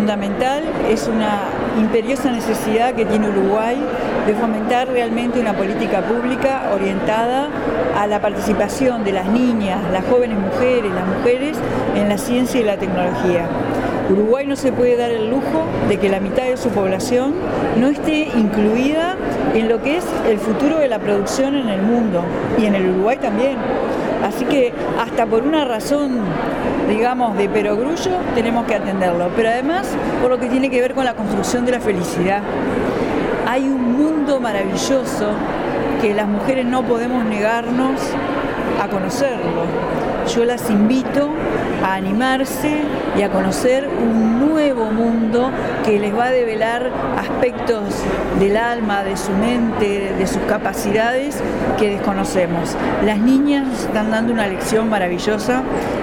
fundamental, es una imperiosa necesidad que tiene Uruguay de fomentar realmente una política pública orientada a la participación de las niñas, las jóvenes mujeres, las mujeres en la ciencia y la tecnología. Uruguay no se puede dar el lujo de que la mitad de su población no esté incluida en lo que es el futuro de la producción en el mundo y en el Uruguay también. Así que hasta por una razón, digamos, de perogrullo tenemos que atenderlo, pero además por lo que tiene que ver con la construcción de la felicidad. Hay un mundo maravilloso que las mujeres no podemos negarnos a conocerlo. Yo las invito a animarse y a conocer un nuevo mundo que les va a develar aspectos del alma, de su mente, de sus capacidades que desconocemos. Las niñas nos están dando una lección maravillosa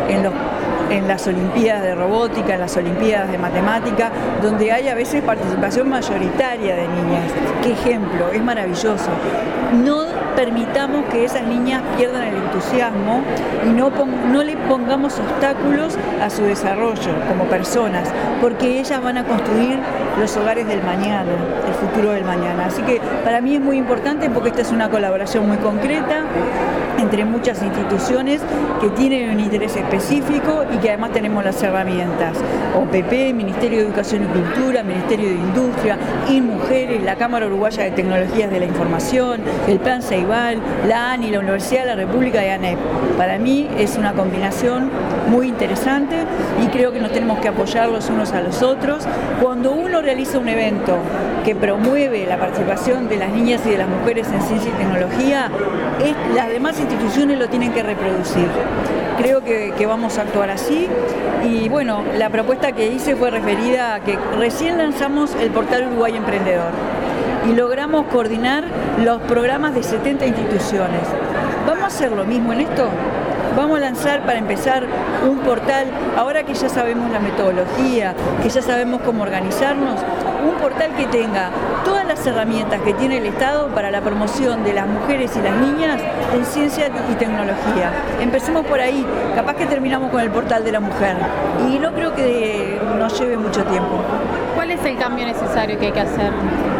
en las Olimpiadas de Robótica, en las Olimpiadas de Matemática, donde hay a veces participación mayoritaria de niñas. ¡Qué ejemplo! Es maravilloso. No permitamos que esas niñas pierdan el entusiasmo y no le pongamos obstáculos a su desarrollo como personas, porque ellas van a construir los hogares del mañana, el futuro del mañana. Así que para mí es muy importante porque esta es una colaboración muy concreta entre muchas instituciones que tienen un interés específico y que además tenemos las herramientas. OPP, Ministerio de Educación y Cultura, Ministerio de Industria, InMujeres, la Cámara Uruguaya de Tecnologías de la Información, el Plan Ceibal, la ANI, la Universidad de la República y ANEP. Para mí es una combinación muy interesante y creo que nos tenemos que apoyar los unos a los otros. Cuando uno realiza un evento que promueve la participación de las niñas y de las mujeres en ciencia y tecnología, las demás instituciones lo tienen que reproducir. Creo que vamos a actuar así y bueno, la propuesta que hice fue referida a que recién lanzamos el portal Uruguay Emprendedor y logramos coordinar los programas de 70 instituciones. ¿Vamos a hacer lo mismo en esto? Vamos a lanzar para empezar un portal, ahora que ya sabemos la metodología, que ya sabemos cómo organizarnos, un portal que tenga todas las herramientas que tiene el Estado para la promoción de las mujeres y las niñas en ciencia y tecnología. Empecemos por ahí, capaz que terminamos con el portal de la mujer y no creo que nos lleve mucho tiempo. ¿Cuál es el cambio necesario que hay que hacer?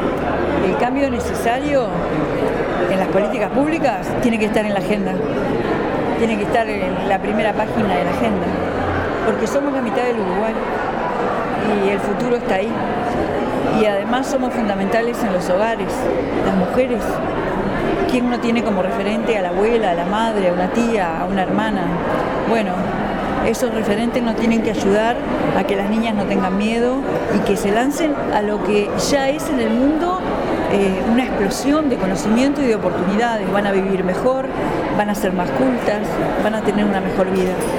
El cambio necesario en las políticas públicas tiene que estar en la agenda. Tiene que estar en la primera página de la agenda, porque somos la mitad del Uruguay y el futuro está ahí. Y además somos fundamentales en los hogares, las mujeres. ¿Quién no tiene como referente a la abuela, a la madre, a una tía, a una hermana? Bueno, esos referentes nos tienen que ayudar a que las niñas no tengan miedo y que se lancen a lo que ya es en el mundo una explosión de conocimiento y de oportunidades. Van a vivir mejor, van a ser más cultas, van a tener una mejor vida.